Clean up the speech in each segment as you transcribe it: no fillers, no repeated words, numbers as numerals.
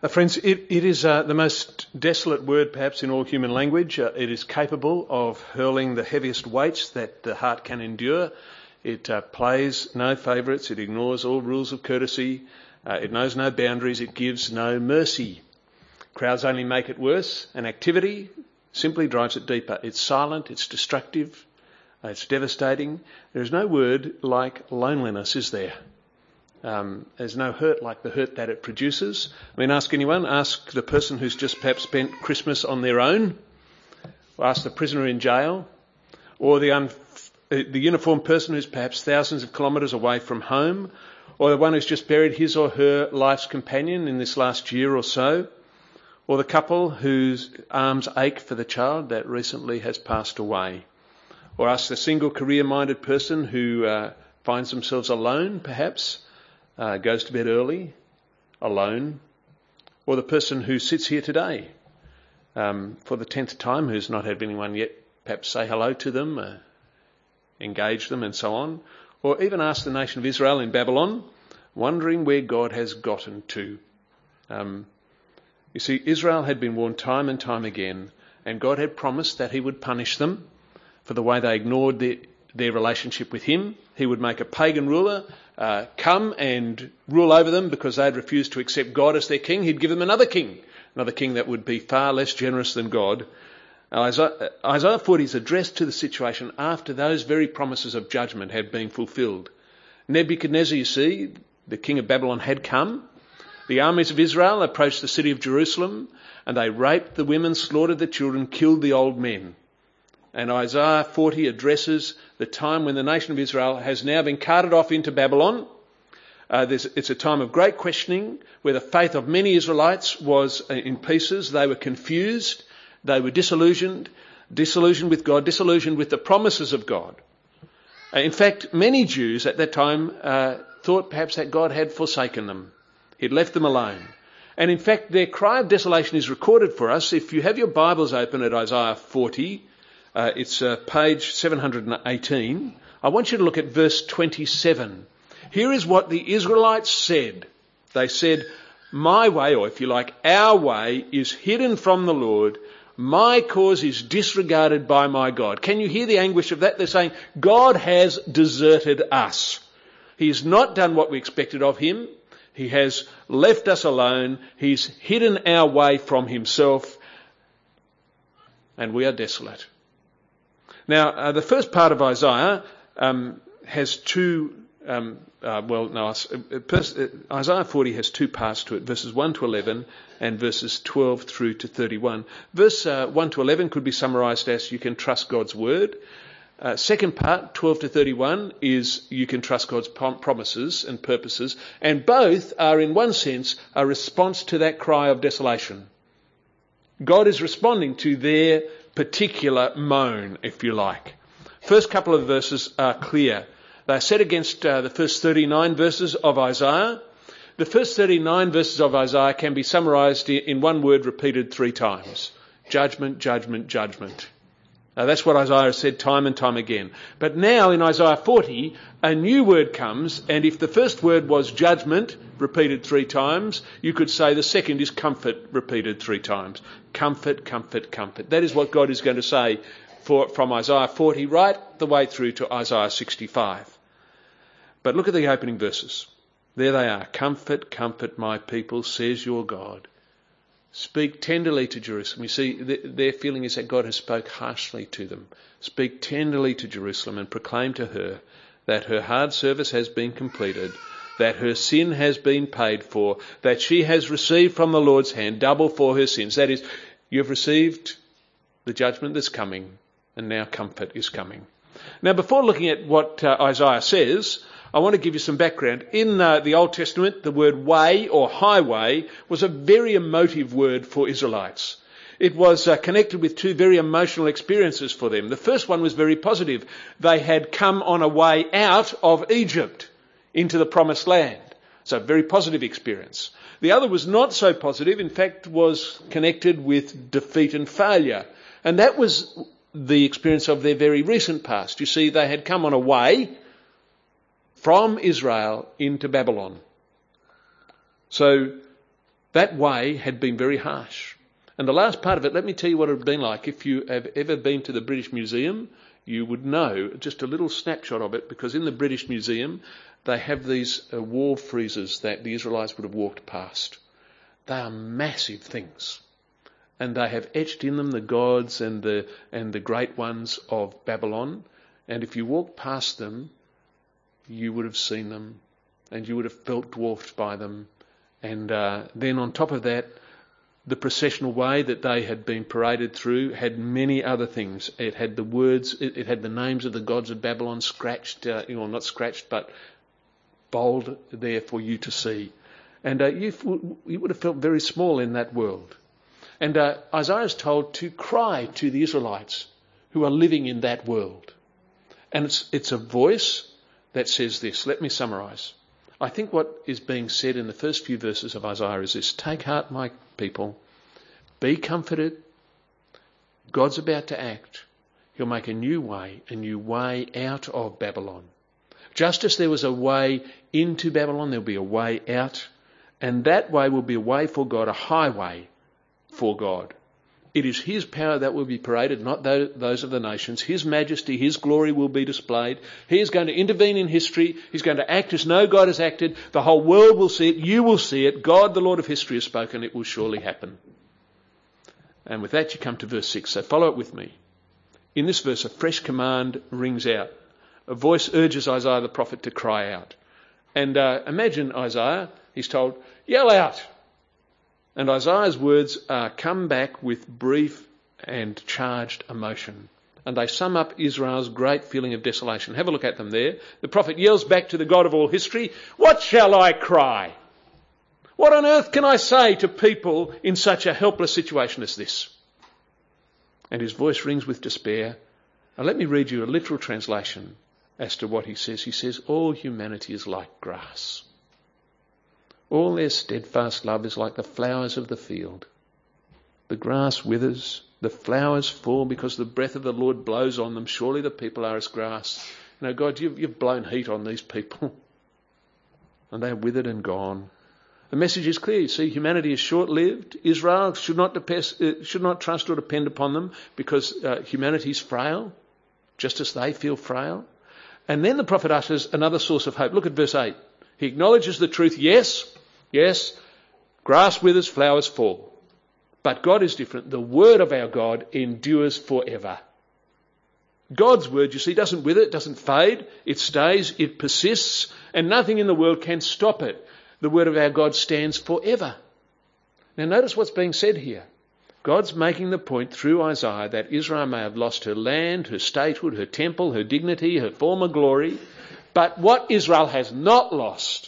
Friends, it is the most desolate word perhaps in all human language. It is capable of hurling the heaviest weights that the heart can endure. It plays no favourites. It ignores all rules of courtesy. It knows no boundaries. It gives no mercy. Crowds only make it worse. And activity simply drives it deeper. It's silent. It's destructive. It's devastating. There is no word like loneliness, is there? There's no hurt like the hurt that it produces. I mean, ask anyone. Ask the person who's just perhaps spent Christmas on their own. Or ask the prisoner in jail. Or the uniformed person who's perhaps thousands of kilometres away from home. Or the one who's just buried his or her life's companion in this last year or so. Or the couple whose arms ache for the child that recently has passed away. Or ask the single career-minded person who finds themselves alone, perhaps. Goes to bed early, alone, or the person who sits here today for the 10th time who's not had anyone yet perhaps say hello to them, engage them and so on, or even ask the nation of Israel in Babylon, wondering where God has gotten to. You see, Israel had been warned time and time again, and God had promised that he would punish them for the way they ignored their relationship with him. He would make a pagan ruler come and rule over them because they had refused to accept God as their king. He'd give them another king that would be far less generous than God. Isaiah 40 is addressed to the situation after those very promises of judgment had been fulfilled. Nebuchadnezzar, you see, the king of Babylon had come. The armies of Israel approached the city of Jerusalem, and they raped the women, slaughtered the children, killed the old men. And Isaiah 40 addresses the time when the nation of Israel has now been carted off into Babylon. It's a time of great questioning where the faith of many Israelites was in pieces. They were confused. They were disillusioned with God, disillusioned with the promises of God. In fact, many Jews at that time thought perhaps that God had forsaken them. He'd left them alone. And in fact, their cry of desolation is recorded for us. If you have your Bibles open at Isaiah 40, it's page 718. I want you to look at verse 27. Here is what the Israelites said. They said, my way, or if you like, our way, is hidden from the Lord. My cause is disregarded by my God. Can you hear the anguish of that? They're saying, God has deserted us. He has not done what we expected of him. He has left us alone. He's hidden our way from himself. And we are desolate. Now, the first part of Isaiah has two, Isaiah 40 has two parts to it, verses 1 to 11 and verses 12 through to 31. Verse 1 to 11 could be summarised as you can trust God's word. Second part, 12 to 31, is you can trust God's promises and purposes. And both are, in one sense, a response to that cry of desolation. God is responding to their particular moan, if you like. First couple of verses are clear. They're set against the first 39 verses of Isaiah. The first 39 verses of Isaiah can be summarised in one word repeated 3 times. Judgment, judgment, judgment. Now, that's what Isaiah said time and time again. But now in Isaiah 40, a new word comes, and if the first word was judgment, repeated 3 times, you could say the second is comfort, repeated 3 times. Comfort, comfort, comfort. That is what God is going to say from Isaiah 40 right the way through to Isaiah 65. But look at the opening verses. There they are. Comfort, comfort my people, says your God. Speak tenderly to Jerusalem. You see, their feeling is that God has spoke harshly to them. Speak tenderly to Jerusalem and proclaim to her that her hard service has been completed, that her sin has been paid for, that she has received from the Lord's hand double for her sins. That is, you've received the judgment that's coming, and now comfort is coming. Now, before looking at what Isaiah says, I want to give you some background. In the Old Testament, the word way or highway was a very emotive word for Israelites. It was connected with 2 very emotional experiences for them. The first one was very positive. They had come on a way out of Egypt into the promised land. So a very positive experience. The other was not so positive, in fact was connected with defeat and failure. And that was the experience of their very recent past. You see, they had come on a way from Israel into Babylon. So That way had been very harsh. And the last part of it, let me tell you what it would have been like. If you have ever been to the British Museum, you would know just a little snapshot of it, because in the British Museum they have these wall friezes that the Israelites would have walked past. They are massive things, and they have etched in them the gods and the great ones of Babylon. And if you walk past them, you would have seen them, and you would have felt dwarfed by them. And then on top of that, the processional way that they had been paraded through had many other things. It had the words, it had the names of the gods of Babylon scratched, not scratched, but bold there for you to see. And you would have felt very small in that world. And Isaiah is told to cry to the Israelites who are living in that world. And it's a voice that says this. Let me summarise. I think what is being said in the first few verses of Isaiah is this: take heart, my people, be comforted. God's about to act. He'll make a new way out of Babylon. Just as there was a way into Babylon, there'll be a way out. And that way will be a way for God, a highway for God. It is his power that will be paraded, not those of the nations. His majesty, his glory will be displayed. He is going to intervene in history. He's going to act as no God has acted. The whole world will see it. You will see it. God, the Lord of history, has spoken. It will surely happen. And with that, you come to verse 6. So follow it with me. In this verse, a fresh command rings out. A voice urges Isaiah the prophet to cry out. And imagine Isaiah, he's told, yell out. And Isaiah's words come back with brief and charged emotion. And they sum up Israel's great feeling of desolation. Have a look at them there. The prophet yells back to the God of all history, what shall I cry? What on earth can I say to people in such a helpless situation as this? And his voice rings with despair. Now let me read you a literal translation as to what he says. He says, all humanity is like grass. All their steadfast love is like the flowers of the field. The grass withers, the flowers fall because the breath of the Lord blows on them. Surely the people are as grass. God, you've blown heat on these people. And they're withered and gone. The message is clear. You see, humanity is short-lived. Israel should not trust or depend upon them, because humanity is frail, just as they feel frail. And then the prophet utters another source of hope. Look at verse 8. He acknowledges the truth. Yes, grass withers, flowers fall. But God is different. The word of our God endures forever. God's word, you see, doesn't wither, it doesn't fade. It stays, it persists, and nothing in the world can stop it. The word of our God stands forever. Now notice what's being said here. God's making the point through Isaiah that Israel may have lost her land, her statehood, her temple, her dignity, her former glory. But what Israel has not lost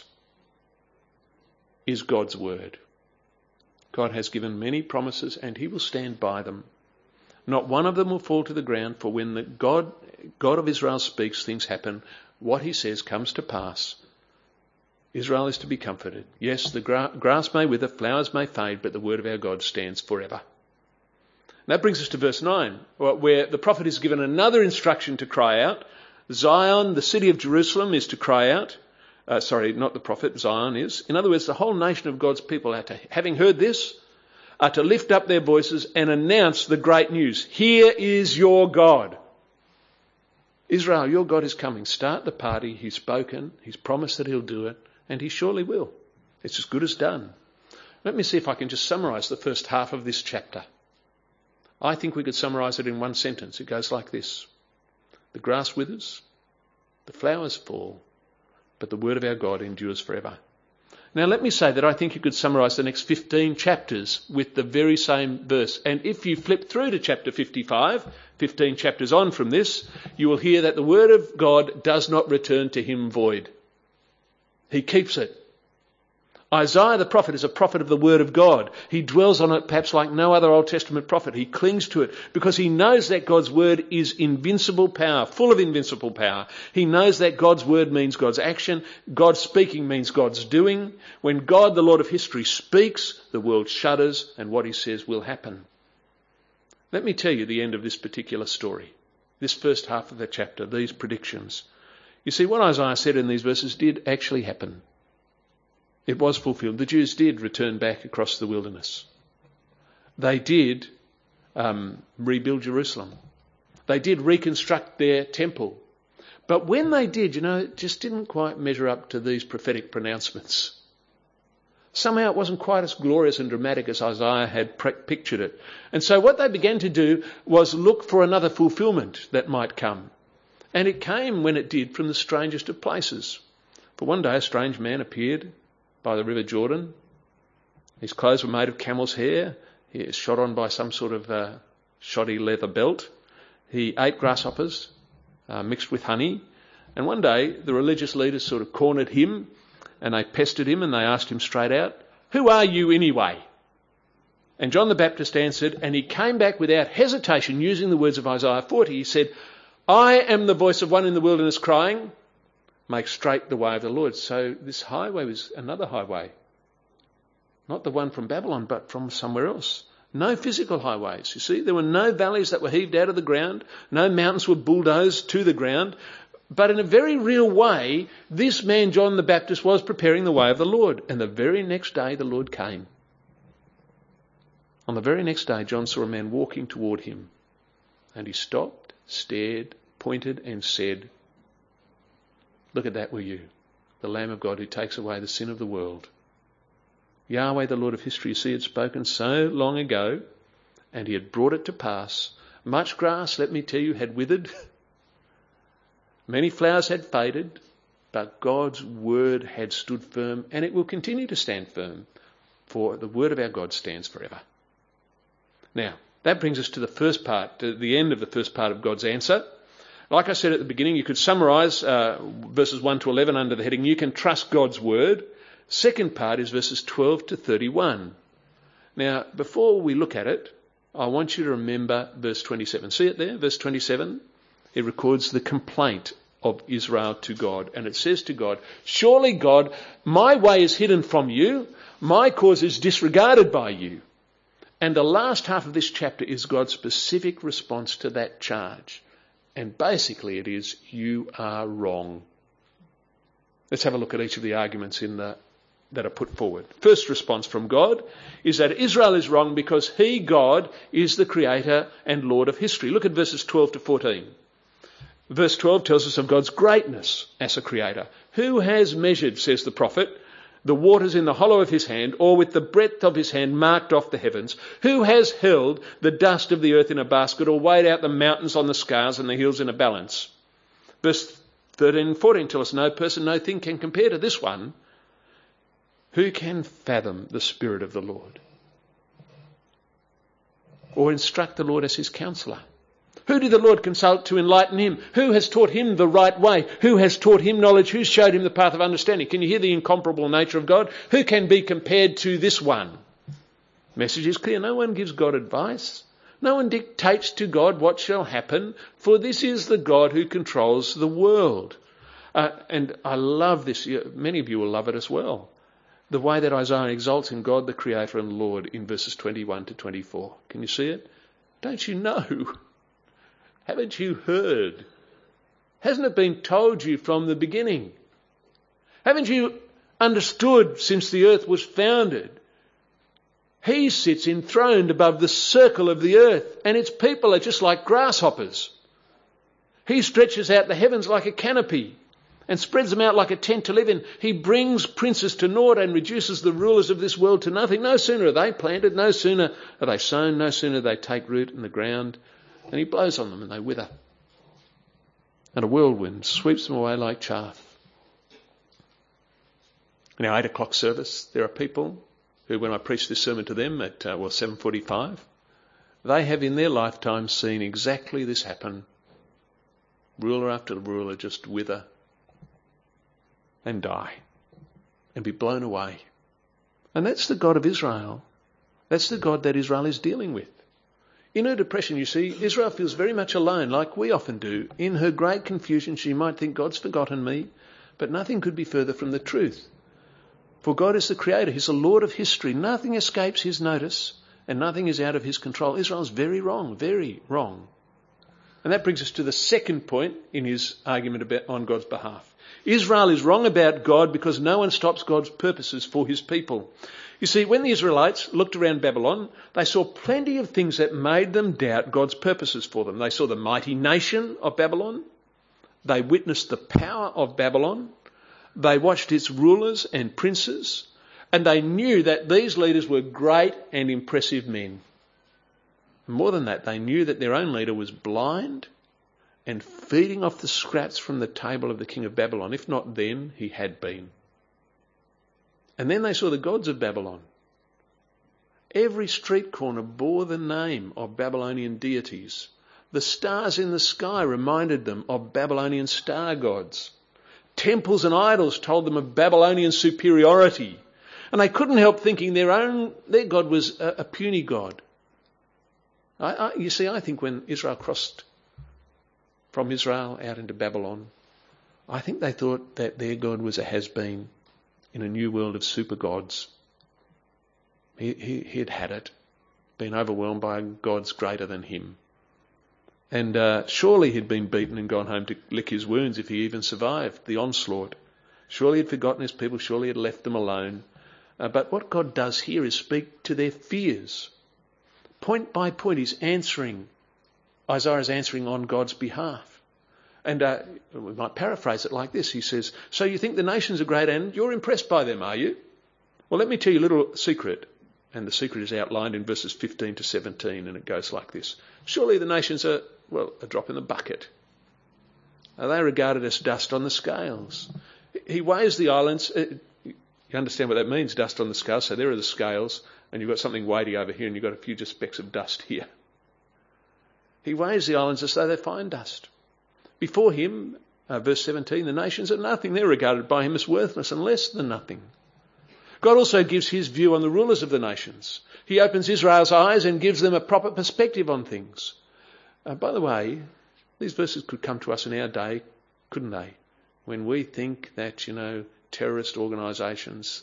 is God's word. God has given many promises and he will stand by them. Not one of them will fall to the ground, for when the God of Israel speaks, things happen. What he says comes to pass. Israel is to be comforted. Yes, the grass may wither, flowers may fade, but the word of our God stands forever. And that brings us to verse 9, where the prophet is given another instruction to cry out. Zion, the city of Jerusalem, is to cry out. Not the prophet, Zion is. In other words, the whole nation of God's people, having heard this, are to lift up their voices and announce the great news. Here is your God. Israel, your God is coming. Start the party. He's spoken. He's promised that he'll do it. And he surely will. It's as good as done. Let me see if I can just summarise the first half of this chapter. I think we could summarise it in one sentence. It goes like this. The grass withers, the flowers fall, but the word of our God endures forever. Now let me say that I think you could summarise the next 15 chapters with the very same verse. And if you flip through to chapter 55, 15 chapters on from this, you will hear that the word of God does not return to him void. He keeps it. Isaiah the prophet is a prophet of the word of God. He dwells on it perhaps like no other Old Testament prophet. He clings to it because he knows that God's word is invincible power, full of invincible power. He knows that God's word means God's action. God's speaking means God's doing. When God, the Lord of history, speaks, the world shudders and what he says will happen. Let me tell you the end of this particular story, this first half of the chapter, these predictions. You see, what Isaiah said in these verses did actually happen. It was fulfilled. The Jews did return back across the wilderness. They did rebuild Jerusalem. They did reconstruct their temple. But when they did, it just didn't quite measure up to these prophetic pronouncements. Somehow it wasn't quite as glorious and dramatic as Isaiah had pictured it. And so what they began to do was look for another fulfilment that might come. And it came, when it did, from the strangest of places. For one day a strange man appeared by the river Jordan. His clothes were made of camel's hair. He was shod on by some sort of shoddy leather belt. He ate grasshoppers mixed with honey. And one day the religious leaders sort of cornered him, and they pestered him, and they asked him straight out, "Who are you anyway?" And John the Baptist answered, and he came back without hesitation, using the words of Isaiah 40. He said, "I am the voice of one in the wilderness crying, make straight the way of the Lord." So this highway was another highway. Not the one from Babylon, but from somewhere else. No physical highways, you see. There were no valleys that were heaved out of the ground. No mountains were bulldozed to the ground. But in a very real way, this man, John the Baptist, was preparing the way of the Lord. And the very next day, the Lord came. On the very next day, John saw a man walking toward him. And he stopped, stared, pointed and said, "Look at that, will you? The Lamb of God who takes away the sin of the world." Yahweh, the Lord of history, you see, had spoken so long ago, and he had brought it to pass. Much grass, let me tell you, had withered. Many flowers had faded, but God's word had stood firm, and it will continue to stand firm, for the word of our God stands forever. Now, that brings us to the first part, to the end of the first part of God's answer. Like I said at the beginning, you could summarise verses 1 to 11 under the heading, "You can trust God's word." Second part is verses 12 to 31. Now, before we look at it, I want you to remember verse 27. See it there, verse 27? It records the complaint of Israel to God. And it says to God, "Surely, God, my way is hidden from you. My cause is disregarded by you." And the last half of this chapter is God's specific response to that charge. And basically it is, "You are wrong." Let's have a look at each of the arguments that are put forward. First response from God is that Israel is wrong because he, God, is the creator and Lord of history. Look at verses 12 to 14. Verse 12 tells us of God's greatness as a creator. "Who has measured," says the prophet, "the waters in the hollow of his hand, or with the breadth of his hand marked off the heavens? Who has held the dust of the earth in a basket, or weighed out the mountains on the scales and the hills in a balance?" Verse 13 and 14 tell us no person, no thing can compare to this one. Who can fathom the Spirit of the Lord? Or instruct the Lord as his counsellor? Who did the Lord consult to enlighten him? Who has taught him the right way? Who has taught him knowledge? Who showed him the path of understanding? Can you hear the incomparable nature of God? Who can be compared to this one? Message is clear. No one gives God advice. No one dictates to God what shall happen, for this is the God who controls the world. And I love this. Many of you will love it as well. The way that Isaiah exalts in God, the Creator and Lord, in verses 21 to 24. Can you see it? Don't you know? Haven't you heard? Hasn't it been told you from the beginning? Haven't you understood since the earth was founded? He sits enthroned above the circle of the earth, and its people are just like grasshoppers. He stretches out the heavens like a canopy and spreads them out like a tent to live in. He brings princes to naught and reduces the rulers of this world to nothing. No sooner are they planted, no sooner are they sown, no sooner they take root in the ground, and he blows on them and they wither. And a whirlwind sweeps them away like chaff. In our 8 o'clock service, there are people who, when I preach this sermon to them at 7:45, they have in their lifetime seen exactly this happen. Ruler after ruler just wither and die and be blown away. And that's the God of Israel. That's the God that Israel is dealing with. In her depression, you see, Israel feels very much alone, like we often do. In her great confusion, she might think, God's forgotten me, but nothing could be further from the truth. For God is the Creator. He's the Lord of history. Nothing escapes his notice and nothing is out of his control. Israel's very wrong, very wrong. And that brings us to the second point in his argument on God's behalf. Israel is wrong about God because no one stops God's purposes for his people. You see, when the Israelites looked around Babylon, they saw plenty of things that made them doubt God's purposes for them. They saw the mighty nation of Babylon. They witnessed the power of Babylon. They watched its rulers and princes. And they knew that these leaders were great and impressive men. More than that, they knew that their own leader was blind and feeding off the scraps from the table of the king of Babylon. If not then, he had been. And then they saw the gods of Babylon. Every street corner bore the name of Babylonian deities. The stars in the sky reminded them of Babylonian star gods. Temples and idols told them of Babylonian superiority. And they couldn't help thinking their God was a puny god. You see, I think when Israel crossed from Israel out into Babylon, I think they thought that their God was a has-been in a new world of super gods. He'd had it, been overwhelmed by gods greater than him. And surely he'd been beaten and gone home to lick his wounds if he even survived the onslaught. Surely he'd forgotten his people, surely he'd left them alone. But what God does here is speak to their fears. Point by point, Isaiah is answering on God's behalf. And we might paraphrase it like this. He says, so you think the nations are great and you're impressed by them, are you? Well, let me tell you a little secret. And the secret is outlined in verses 15 to 17, and it goes like this. Surely the nations are, a drop in the bucket. Are they regarded as dust on the scales? He weighs the islands. You understand what that means, dust on the scales. So there are the scales, and you've got something weighty over here, and you've got a few just specks of dust here. He weighs the islands as though they're fine dust. Before him, verse 17, the nations are nothing. They're regarded by him as worthless and less than nothing. God also gives his view on the rulers of the nations. He opens Israel's eyes and gives them a proper perspective on things. By the way, these verses could come to us in our day, couldn't they? When we think that, terrorist organisations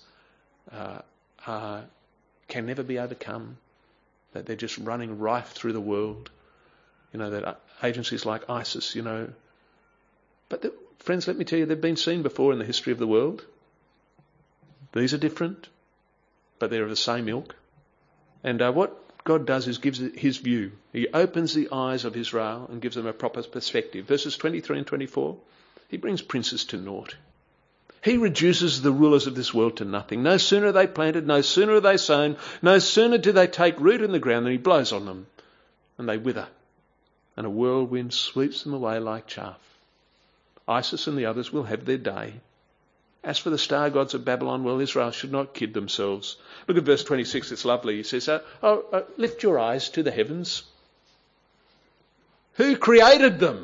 can never be overcome, that they're just running rife through the world, that agencies like ISIS, But friends, let me tell you, they've been seen before in the history of the world. These are different, but they're of the same ilk. And what God does is gives his view. He opens the eyes of Israel and gives them a proper perspective. Verses 23 and 24, he brings princes to naught. He reduces the rulers of this world to nothing. No sooner are they planted, no sooner are they sown, no sooner do they take root in the ground than he blows on them, and they wither, and a whirlwind sweeps them away like chaff. ISIS and the others will have their day. As for the star gods of Babylon, Israel should not kid themselves. Look at verse 26, it's lovely. He says, lift your eyes to the heavens. Who created them?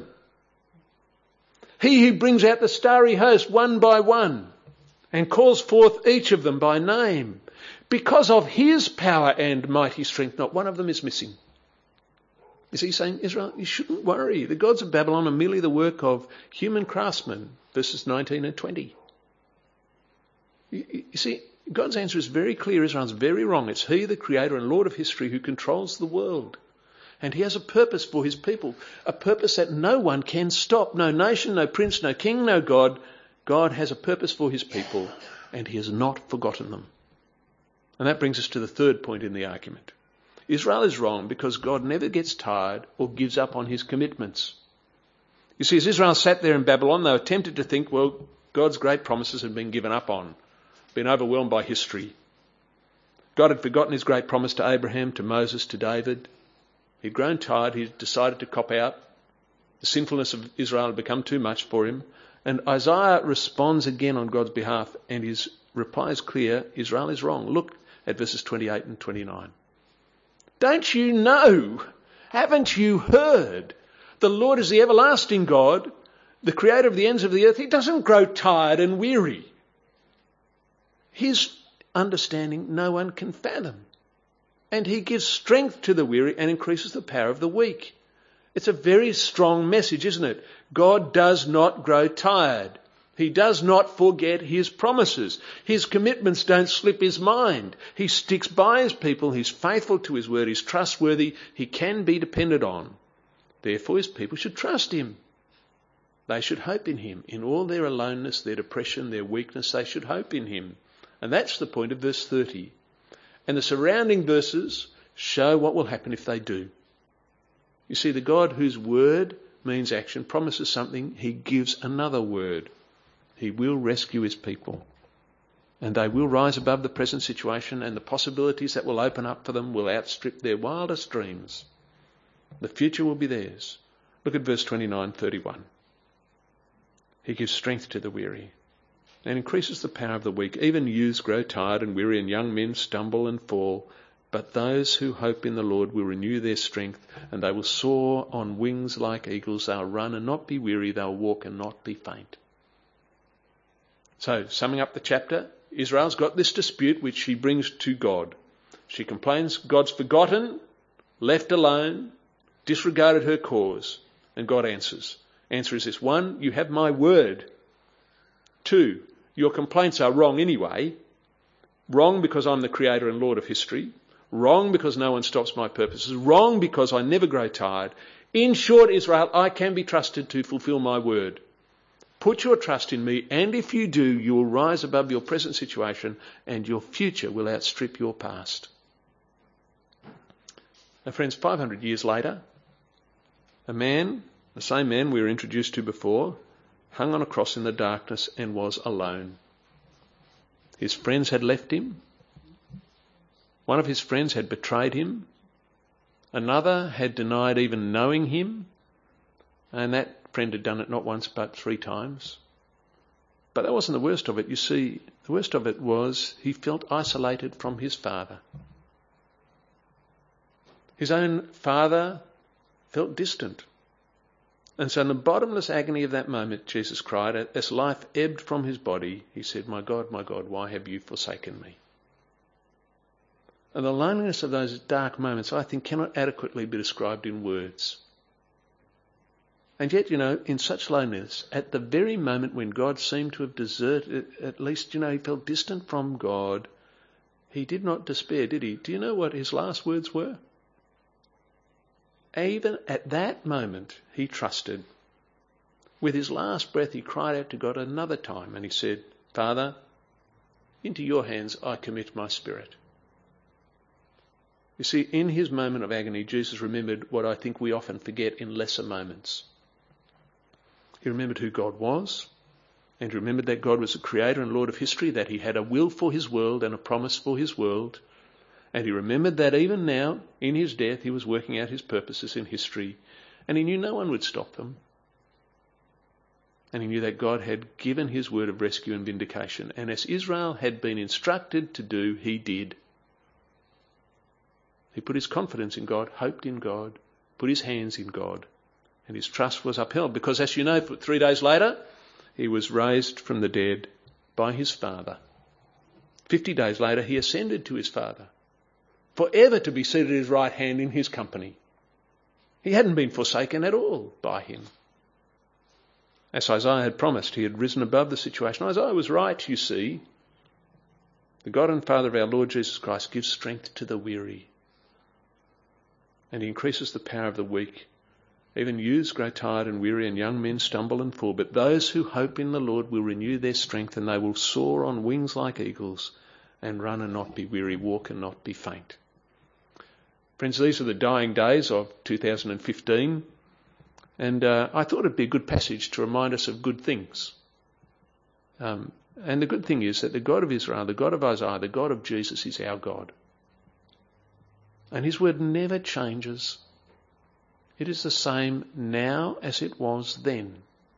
He who brings out the starry host one by one and calls forth each of them by name. Because of his power and mighty strength, not one of them is missing. You see, he's saying, Israel, you shouldn't worry. The gods of Babylon are merely the work of human craftsmen, verses 19 and 20. You see, God's answer is very clear. Israel's very wrong. It's he, the creator and Lord of history, who controls the world. And he has a purpose for his people, a purpose that no one can stop. No nation, no prince, no king, no God. God has a purpose for his people, and he has not forgotten them. And that brings us to the third point in the argument. Israel is wrong because God never gets tired or gives up on his commitments. You see, as Israel sat there in Babylon, they were tempted to think, God's great promises had been given up on, been overwhelmed by history. God had forgotten his great promise to Abraham, to Moses, to David. He'd grown tired. He'd decided to cop out. The sinfulness of Israel had become too much for him. And Isaiah responds again on God's behalf, and his reply is clear. Israel is wrong. Look at verses 28 and 29. Don't you know? Haven't you heard? The Lord is the everlasting God, the creator of the ends of the earth. He doesn't grow tired and weary. His understanding no one can fathom. And he gives strength to the weary and increases the power of the weak. It's a very strong message, isn't it? God does not grow tired. He does not forget his promises. His commitments don't slip his mind. He sticks by his people. He's faithful to his word. He's trustworthy. He can be depended on. Therefore, his people should trust him. They should hope in him. In all their aloneness, their depression, their weakness, they should hope in him. And that's the point of verse 30. And the surrounding verses show what will happen if they do. You see, the God whose word means action promises something. He gives another word. He will rescue his people. And they will rise above the present situation, and the possibilities that will open up for them will outstrip their wildest dreams. The future will be theirs. Look at verse 29-31. He gives strength to the weary and increases the power of the weak. Even youths grow tired and weary, and young men stumble and fall. But those who hope in the Lord will renew their strength, and they will soar on wings like eagles. They'll run and not be weary. They'll walk and not be faint. So, summing up the chapter, Israel's got this dispute which she brings to God. She complains God's forgotten, left alone, disregarded her cause, and God answers. Answer is this: 1, you have my word. 2, your complaints are wrong anyway. Wrong because I'm the creator and Lord of history. Wrong because no one stops my purposes. Wrong because I never grow tired. In short, Israel, I can be trusted to fulfill my word. Put your trust in me, and if you do, you will rise above your present situation, and your future will outstrip your past. Now, friends, 500 years later, a man, the same man we were introduced to before, hung on a cross in the darkness and was alone. His friends had left him. One of his friends had betrayed him. Another had denied even knowing him. And that friend had done it not once but 3 times. But that wasn't the worst of it. You see, the worst of it was he felt isolated from his father. His own father felt distant. And so in the bottomless agony of that moment, Jesus cried, as life ebbed from his body, he said, my God, why have you forsaken me? And the loneliness of those dark moments, I think, cannot adequately be described in words. And yet, in such loneliness, at the very moment when God seemed to have deserted, at least, he felt distant from God, he did not despair, did he? Do you know what his last words were? Even at that moment, he trusted. With his last breath, he cried out to God another time, and he said, Father, into your hands I commit my spirit. You see, in his moment of agony, Jesus remembered what I think we often forget in lesser moments. He remembered who God was, and he remembered that God was the creator and Lord of history, that he had a will for his world and a promise for his world. And he remembered that even now, in his death, he was working out his purposes in history, and he knew no one would stop them. And he knew that God had given his word of rescue and vindication. And as Israel had been instructed to do, he did. He put his confidence in God, hoped in God, put his hands in God, and his trust was upheld. Because as you know, 3 days later, he was raised from the dead by his Father. 50 days later, he ascended to his Father, forever to be seated at his right hand in his company. He hadn't been forsaken at all by him. As Isaiah had promised, he had risen above the situation. Isaiah was right, you see. The God and Father of our Lord Jesus Christ gives strength to the weary, and he increases the power of the weak. Even youths grow tired and weary, and young men stumble and fall. But those who hope in the Lord will renew their strength, and they will soar on wings like eagles, and run and not be weary, walk and not be faint. Friends, these are the dying days of 2015, and I thought it'd be a good passage to remind us of good things. And the good thing is that the God of Israel, the God of Isaiah, the God of Jesus is our God. And his word never changes. It is the same now as it was then.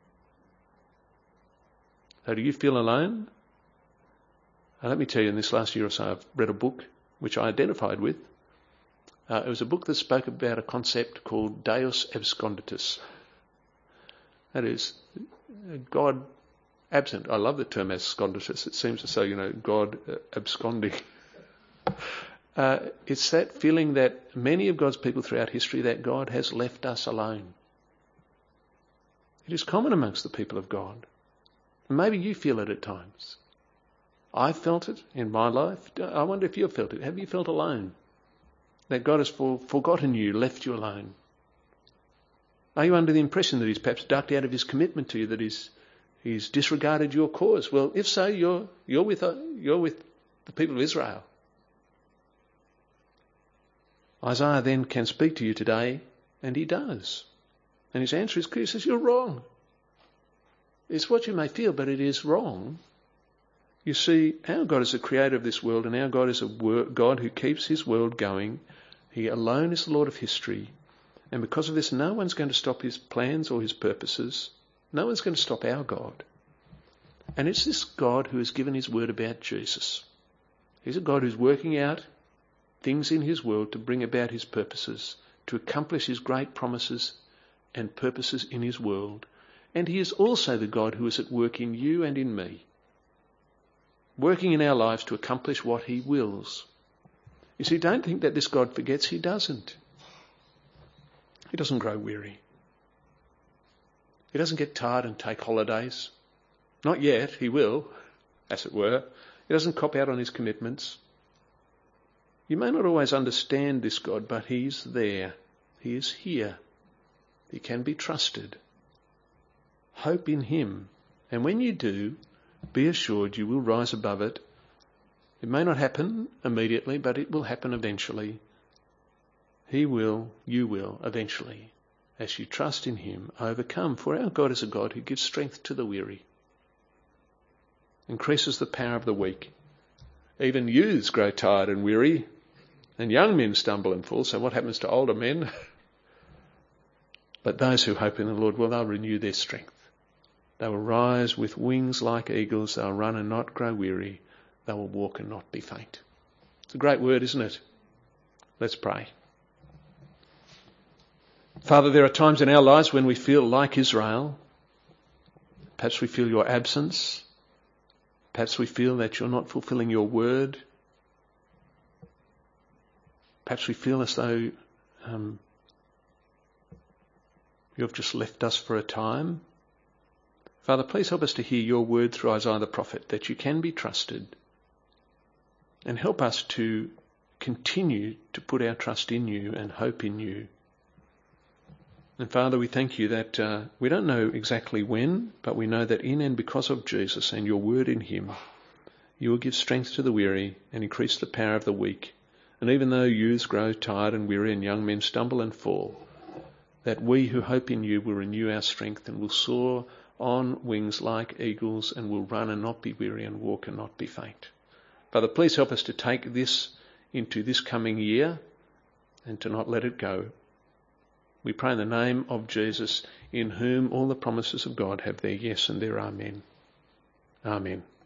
So do you feel alone? Let me tell you, in this last year or so, I've read a book which I identified with. It was a book that spoke about a concept called Deus Absconditus. That is, God absent. I love the term absconditus. It seems to say, God absconding. It's that feeling that many of God's people throughout history, that God has left us alone. It is common amongst the people of God. Maybe you feel it at times. I felt it in my life. I wonder if you've felt it. Have you felt alone? That God has forgotten you, left you alone? Are you under the impression that he's perhaps ducked out of his commitment to you, that he's disregarded your cause? Well, if so, you're with the people of Israel. Isaiah then can speak to you today, and he does. And his answer is clear. He says, you're wrong. It's what you may feel, but it is wrong. You see, our God is the creator of this world, and our God is a God who keeps his world going. He alone is the Lord of history. And because of this, no one's going to stop his plans or his purposes. No one's going to stop our God. And it's this God who has given his word about Jesus. He's a God who's working out things in his world to bring about his purposes, to accomplish his great promises and purposes in his world. And he is also the God who is at work in you and in me, working in our lives to accomplish what he wills. You see, don't think that this God forgets. He doesn't. He doesn't grow weary. He doesn't get tired and take holidays. Not yet. He will, as it were. He doesn't cop out on his commitments. You may not always understand this God, but he's there. He is here. He can be trusted. Hope in him. And when you do, be assured you will rise above it. It may not happen immediately, but it will happen eventually. He will, you will, eventually, as you trust in him, overcome. For our God is a God who gives strength to the weary, increases the power of the weak. Even youths grow tired and weary, and young men stumble and fall. So what happens to older men? But those who hope in the Lord, well, they'll renew their strength. They will rise with wings like eagles. They'll run and not grow weary. They will walk and not be faint. It's a great word, isn't it? Let's pray. Father, there are times in our lives when we feel like Israel. Perhaps we feel your absence. Perhaps we feel that you're not fulfilling your word. Perhaps we feel as though you've just left us for a time. Father, please help us to hear your word through Isaiah the prophet, that you can be trusted, and help us to continue to put our trust in you and hope in you. And Father, we thank you that we don't know exactly when, but we know that in and because of Jesus and your word in him, you will give strength to the weary and increase the power of the weak. And even though youths grow tired and weary and young men stumble and fall, that we who hope in you will renew our strength and will soar on wings like eagles and will run and not be weary and walk and not be faint. Father, please help us to take this into this coming year and to not let it go. We pray in the name of Jesus, in whom all the promises of God have their yes and their amen. Amen.